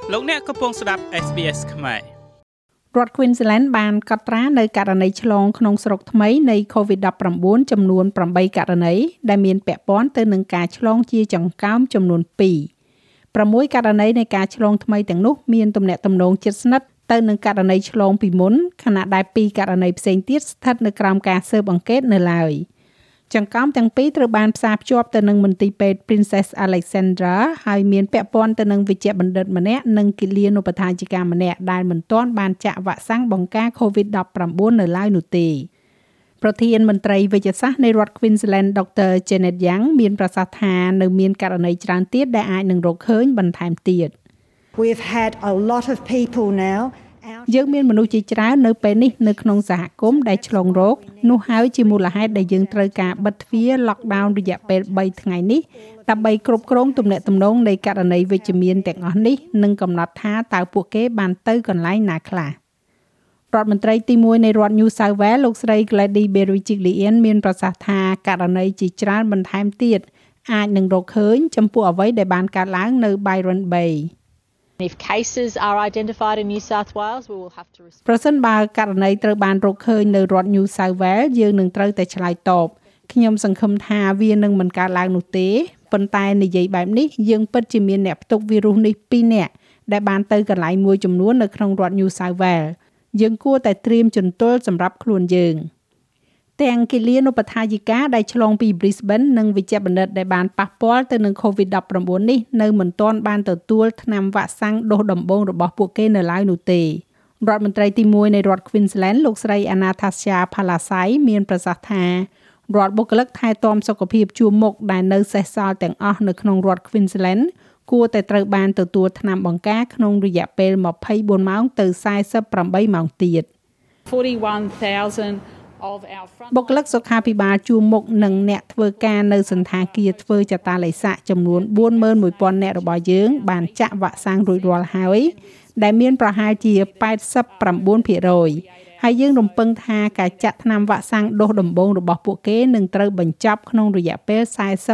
លោកអ្នកកំពុងស្ដាប់ SBS ខ្មែររដ្ឋ Queensland បានកត់ត្រានៅករណីឆ្លងក្នុងស្រុកថ្មីនៃ COVID-19 ចំនួន8ករណីដែលមានពាក់ព័ន្ធទៅនឹងការឆ្លងជាចង្កើមចំនួន2 6ករណីនៃការឆ្លងថ្មីទាំងនោះមានទំនាក់ទំនងជិតស្និទ្ធទៅនឹងករណីឆ្លងពីមុនខណៈដែល2ករណីផ្សេងទៀតស្ថិតនៅក្រោមការស៊ើបអង្កេតនៅឡើយចង្កើមទាំងពីរត្រូវបានផ្សារភ្ជាប់ទៅនឹងមន្ទីរពេទ្យ Princess Alexandra ហើយមានពាក់ព័ន្ធទៅនឹងវិជ្ជបណ្ឌិតម្នាក់និងគិលានុបដ្ឋាយិកាម្នាក់ដែលមិនទាន់បានចាក់វ៉ាក់សាំងបង្ការ COVID-19 នៅឡើយនោះទេប្រធានមន្ត្រីវេជ្ជសាស្ត្រនៃរដ្ឋ Queensland Dr. Janet Young មានប្រសាសន៍ថានៅមានករណីច្រើនទៀតដែលអាចនឹងរកឃើញបន្ថែមទៀត We've had a lot of people now យើងមានមនុស្សជាច្រើននៅពេលនេះនៅក្នុងសហគមន៍ដែលឆ្លងរោគនោះហើយជាមូលហេតុដែលយើងត្រូវការបិទទ្វារ lockdown រយៈពេល3ថ្ងៃនេះដើម្បីគ្រប់គ្រងទំនាក់ទំនងនៃករណីវិជ្ជមានទាំងអស់នេះនិងកំណត់ថាតើពួកគេបានទៅកន្លែងណាខ្លះរដ្ឋមន្ត្រីទី1នៃរដ្ឋ New South Wales លោកស្រី Gladys Berejiklian មានប្រសាសន៍ថាករណីជាច្រើនបន្ថែមទៀតអាចនឹងរកឃើញចំពោះអ្វីដែលបានកើតឡើងនៅ Byron Bay If cases are identified in New South Wales, we will have to respond. ប្រសិនបើករណីត្រូវបានរកឃើញនៅរដ្ឋ New South Wales យើងនឹងត្រូវតែឆ្លើយតបខ្ញុំសង្ឃឹមថាវានឹងមិនកើតឡើងនោះទេប៉ុន្តែនិយាយបែបនេះយើងពិតជាមានអ្នកផ្ទុកវីរុសនេះ2នាក់ដែលបានទៅកន្លែងមួយចំនួននៅក្នុងរដ្ឋ New South Wales យើងគួរតែត្រៀមជន្ទល់សម្រាប់ខ្លួនយើងទាំងគិលានុបដ្ឋាយិកាដែលឆ្លងពី Brisbane និងវិជ្ជបណ្ឌិតដែលបានប៉ះពាល់ទៅនឹង COVID-19 នេះនៅមិនទាន់បានទទួលថ្នាំវ៉ាក់សាំងដូសដំបូងរបស់ពួកគេនៅឡើយនោះទេរដ្ឋមន្ត្រីទី1នៃរដ្ឋ Queensland លោកស្រី Anastasia Palaszczuk មានប្រសាសន៍ថារដ្ឋបុគ្គលិកថែទាំសុខភាពជួរមុខដែលនៅសេសសល់ទាំងអស់នៅក្នុងរដ្ឋ Queensland គួរតែត្រូវបានទទួលថ្នាំបង្ការក្នុងរយៈពេល24ម៉ោងទៅ48ម៉ោងទៀត 41,000 បុគ្គលិកសុខាភិបាលជួរមុខនិងអ្នកធ្វើការនៅសន្តាគារធ្វើចតាឡេសាចំនួន 41,000 នាក់របស់យើងបានចាក់វ៉ាក់សាំងរួចរាល់ហើយដែលមានប្រហែលជា 89% ហើយយើងរំពឹងថាការចាក់ថ្នាំវ៉ាក់សាំងដូសដំបូងរបស់ពួកគេនឹងត្រូវបញ្ចប់ក្នុងរយៈពេល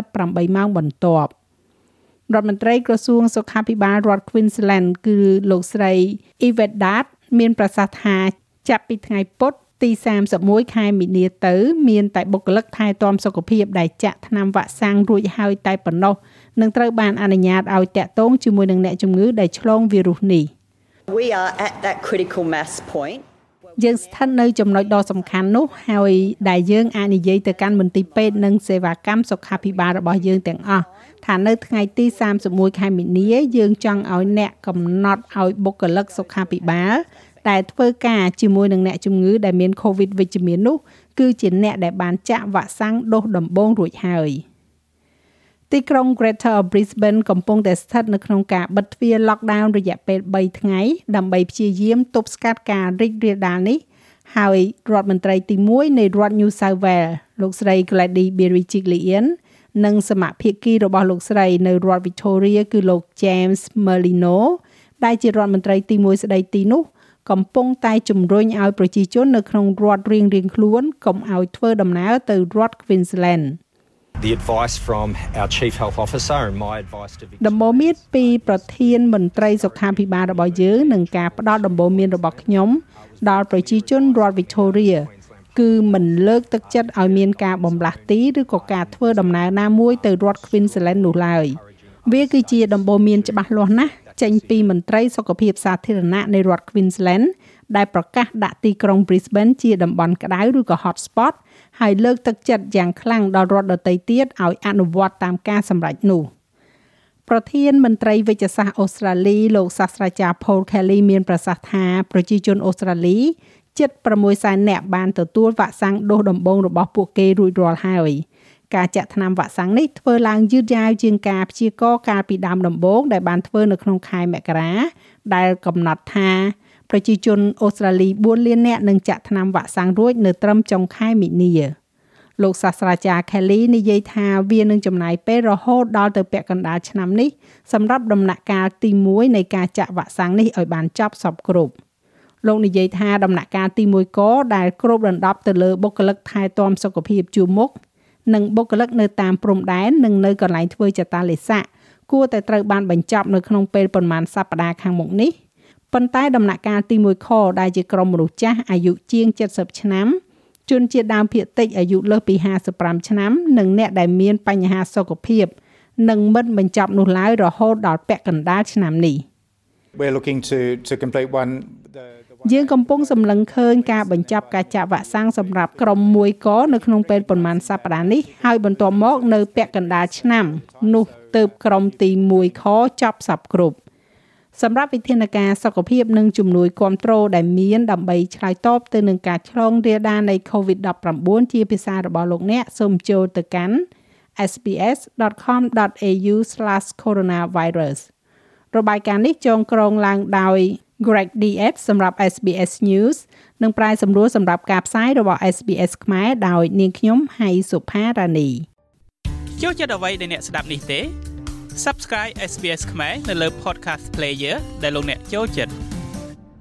48ម៉ោងបន្ទាប់រដ្ឋមន្ត្រីក្រសួងសុខាភិបាលរដ្ឋ Queensland គឺលោកស្រី Yvette Dart មានប្រសាសន៍ថាចាប់ពីថ្ងៃពុធទី31ខែមីនាទៅមានតែបុគ្គលិកថែទាំសុខភាពដែលចាក់ថ្នាំវ៉ាក់សាំងរួចហើយតែប៉ុណ្ណោះនឹងត្រូវបានអនុញ្ញាតឲ្យតាក់ទងជាមួយនឹងអ្នកជំងឺដែលឆ្លងវីរុសនេះ We are at that critical mass point យើងស្ថិតនៅចំណុចដ៏សំខាន់នោះហើយដែលយើងអាចនិយាយទៅកាន់មន្ទីរពេទ្យនិងសេវាកម្មសុខាភិបាលរបស់យើងទាំងអស់ថានៅថ្ងៃទី31ខែមីនាយើងចង់ឲ្យអ្នកកំណត់ឲ្យបុគ្គលិកសុខាភិបាលដែលធ្វើការជាមួយនឹងអ្នកជំងឺដែលមាន COVID វិជ្ជមាននោះគឺជាអ្នកដែលបានចាក់វ៉ាក់សាំងដូសដំបូងរួចហើយទីក្រុង Greater Brisbane កំពុងតែស្ថិតនៅក្នុងការបិទទ្វារ lockdown រយៈពេល3ថ្ងៃដើម្បីព្យាយាមទប់ស្កាត់ការរីករាលដាលនេះហើយរដ្ឋមន្ត្រីទី1នៃរដ្ឋ New South Wales លោកស្រី Gladys Berejiklian និងសមាភិកីរបស់លោកស្រីនៅរដ្ឋ Victoria គឺលោក James Merlino ដែលជារដ្ឋមន្ត្រីទី1ស្ដីទីនោះកំពុងតែជំរុញឲ្យប្រជាជននៅក្នុងរដ្ឋរៀងៗខ្លួនកុំឲ្យធ្វើដំណើរទៅរដ្ឋ Queensland The advice from our chief health officer and my advice to Victoria ដំបូន្មានពីប្រធានមន្ត្រីសុខាភិបាលរបស់យើងនិងការផ្ដល់ដំបូន្មានរបស់ខ្ញុំដល់ប្រជាជនរដ្ឋ Victoria គឺមិនលើកទឹកចិត្តឲ្យមានការបំលាស់ទីឬក៏ការធ្វើដំណើរណាមួយទៅរដ្ឋ Queensland នោះឡើយវាគឺជាដំបូន្មានច្បាស់លាស់ណាស់ចេញពីមន្ត្រីសុខភាពសាធារណៈនៃរដ្ឋ Queensland ដែលប្រកាសដាក់ទីក្រុង Brisbane ជាតំបន់ក្តៅឬក៏ hot spot ហើយលើកទឹកចិត្តយ៉ាងខ្លាំងដល់រដ្ឋដទៃទៀតឲ្យអនុវត្តតាមការសម្រេចនោះប្រធានមន្ត្រីវេជ្ជសាស្ត្រអូស្ត្រាលីលោកសាស្ត្រាចារ្យ Paul Kelly មានប្រសាសន៍ថាប្រជាជនអូស្ត្រាលីជិត 600,000 នាក់បានទទួលវ៉ាក់សាំងដូសដំបូងរបស់ពួកគេរួចរាល់ហើយការចាក់ថ្នាំវ៉ាក់សាំងនេះធ្វើឡើងយឺតយ៉ាវជាងការព្យាករណ៍កាលពីដើមដំបូងដែលបានធ្វើនៅក្នុងខែមករាដែលកំណត់ថាប្រជាជនអូស្ត្រាលី4លាននាក់នឹងចាក់ថ្នាំវ៉ាក់សាំងរួចនៅត្រឹមចុងខែមីនាលោកសាស្ត្រាចារ្យ Kelly និយាយថាវានឹងចំណាយពេលរហូតដល់ទៅពាក់កណ្ដាលឆ្នាំនេះសម្រាប់ដំណាក់កាលទី1នៃការចាក់វ៉ាក់សាំងនេះឲ្យបានចប់សព្វគ្រប់លោកនិយាយថាដំណាក់កាលទី1កដែលគ្របដណ្ដប់ទៅលើបុគ្គលិកថែទាំសុខភាពជួរមុខនិងបុគ្គលិកនៅតាមព្រំដែននិងនៅកន្លែងធ្វើចតាឡេសាគួរតែត្រូវបានបញ្ចប់នៅក្នុងពេលប៉ុន្មានសប្តាហ៍ខាងមុខនេះប៉ុន្តែដំណាក់កាលទី1ខដែលជាក្រុមមនុស្សចាស់អាយុជាង70ឆ្នាំជនជាតិដើមភាគតិចអាយុលើសពី55ឆ្នាំនិងអ្នកដែលមានបញ្ហាសុខភាពនឹងមិនបញ្ចប់នោះឡើយរហូតដល់ពាក់កណ្ដាលឆ្នាំនេះ We're looking to complete one យើងកំពុងសម្លឹងឃើញការបញ្ចប់ការចាក់វ៉ាក់សាំងសម្រាប់ក្រុម1កនៅក្នុងពេលប៉ុន្មានសប្តាហ៍នេះហើយបន្ទាប់មកនៅពាក់កណ្ដាលឆ្នាំនោះទើបក្រុមទី1ខចប់សពគ្រប់សម្រាប់វិធានការសុខភាពនិងជំនួយគាំទ្រដែលមានដើម្បីឆ្លើយតបទៅនឹងការឆ្លងរាលដាលនៃ COVID-19 ជាភាសារបស់លោកអ្នកសូមចូលទៅកាន់ sbs.com.au/coronavirus របាយការណ៍នេះចងក្រងឡើងដោយ Greg Dietz សម្រាប់ SBS News និងប្រាយសម្រួលសម្រាប់ការផ្សាយរបស់ SBS ខ្មែរដោយនាងខ្ញុំហៃសុផារ៉ានីចូលចិត្តអ្វីដែលអ្នកស្ដាប់នេះទេ Subscribe SBS ខ្មែរនៅលើ Podcast Player ដែលលោកអ្នកចូលចិត្ត